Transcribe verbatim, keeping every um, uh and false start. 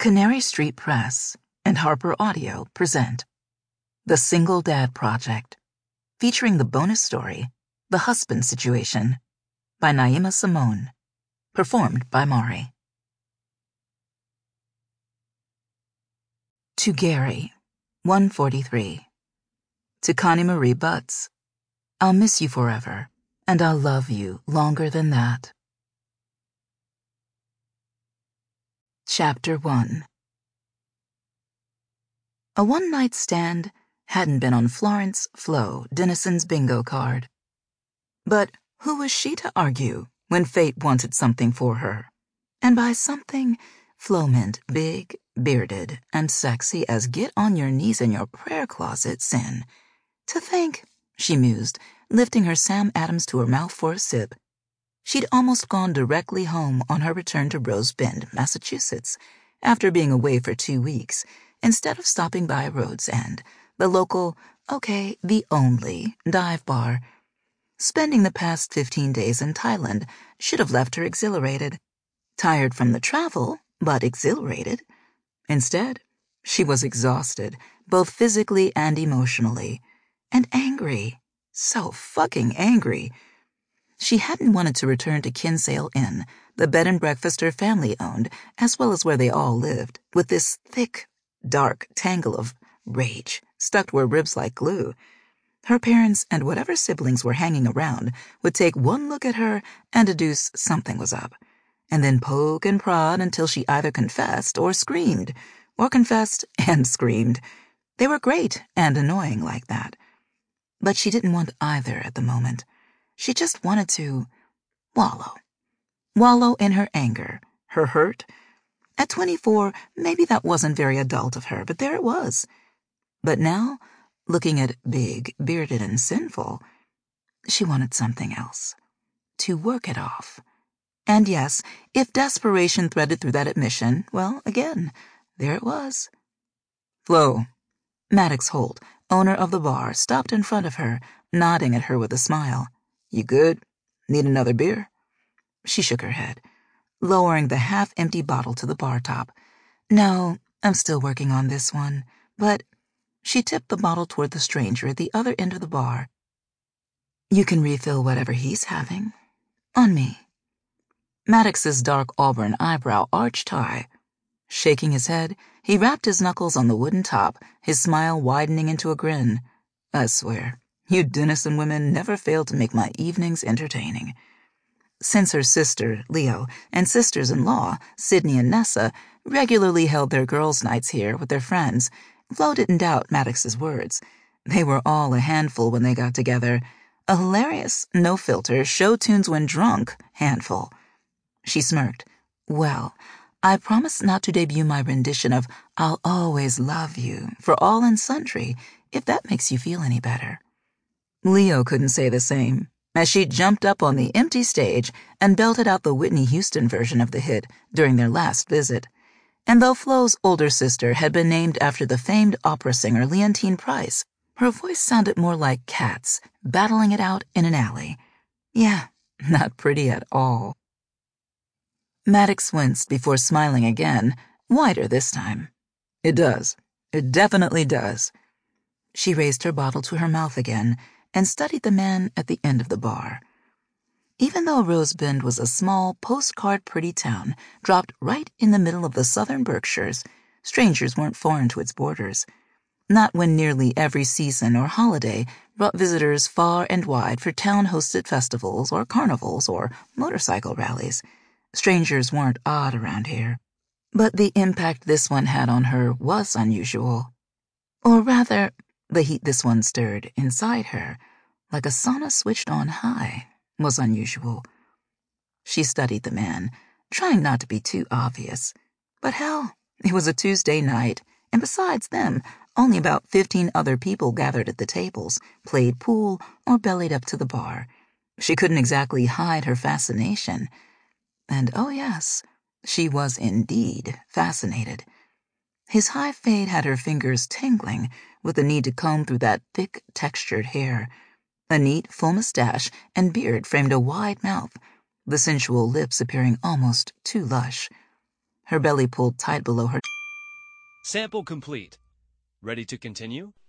Canary Street Press and Harper Audio present The Single Dad Project, featuring the bonus story, The Husband Situation, by Naima Simone, performed by Mari. To Gary, one forty-three. To Connie Marie Butts, I'll miss you forever, and I'll love you longer than that. Chapter one. A one-night stand hadn't been on Florence Flo Dennison's bingo card. But who was she to argue when fate wanted something for her? And by something, Flo meant big, bearded, and sexy as get on your knees in your prayer closet sin. To think, she mused, lifting her Sam Adams to her mouth for a sip. She'd almost gone directly home on her return to Rose Bend, Massachusetts, after being away for two weeks, instead of stopping by Rhodes End, the local, okay, the only, dive bar. Spending the past fifteen days in Thailand should have left her exhilarated. Tired from the travel, but exhilarated. Instead, she was exhausted, both physically and emotionally, and angry. So fucking angry. She hadn't wanted to return to Kinsale Inn, the bed and breakfast her family owned, as well as where they all lived, with this thick, dark tangle of rage stuck to her ribs like glue. Her parents and whatever siblings were hanging around would take one look at her and deduce something was up, and then poke and prod until she either confessed or screamed, or confessed and screamed. They were great and annoying like that. But she didn't want either at the moment. She just wanted to wallow. Wallow in her anger, her hurt. At twenty-four, maybe that wasn't very adult of her, but there it was. But now, looking at big, bearded, and sinful, she wanted something else. To work it off. And yes, if desperation threaded through that admission, well, again, there it was. Flo. Maddox Holt, owner of the bar, stopped in front of her, nodding at her with a smile. You good? Need another beer? She shook her head, lowering the half-empty bottle to the bar top. No, I'm still working on this one, but she tipped the bottle toward the stranger at the other end of the bar. You can refill whatever he's having. On me. Maddox's dark auburn eyebrow arched high. Shaking his head, he rapped his knuckles on the wooden top, his smile widening into a grin. I swear, you Dennison women never fail to make my evenings entertaining. Since her sister, Leo, and sisters-in-law, Sydney and Nessa, regularly held their girls' nights here with their friends, Flo didn't doubt Maddox's words. They were all a handful when they got together. A hilarious, no-filter, show tunes when drunk handful. She smirked. Well, I promise not to debut my rendition of I'll Always Love You for all and sundry, if that makes you feel any better. Leo couldn't say the same, as she jumped up on the empty stage and belted out the Whitney Houston version of the hit during their last visit. And though Flo's older sister had been named after the famed opera singer Leontine Price, her voice sounded more like cats battling it out in an alley. Yeah, not pretty at all. Maddox winced before smiling again, wider this time. It does. It definitely does. She raised her bottle to her mouth again and studied the man at the end of the bar. Even though Rose Bend was a small, postcard-pretty town dropped right in the middle of the southern Berkshires, strangers weren't foreign to its borders. Not when nearly every season or holiday brought visitors far and wide for town-hosted festivals or carnivals or motorcycle rallies. Strangers weren't odd around here. But the impact this one had on her was unusual. Or rather, the heat this one stirred inside her, like a sauna switched on high, was unusual. She studied the man, trying not to be too obvious. But hell, it was a Tuesday night, and besides them, only about fifteen other people gathered at the tables, played pool, or bellied up to the bar. She couldn't exactly hide her fascination. And oh yes, she was indeed fascinated. His high fade had her fingers tingling with the need to comb through that thick, textured hair. A neat, full mustache and beard framed a wide mouth, the sensual lips appearing almost too lush. Her belly pulled tight below her Sample complete. Ready to continue?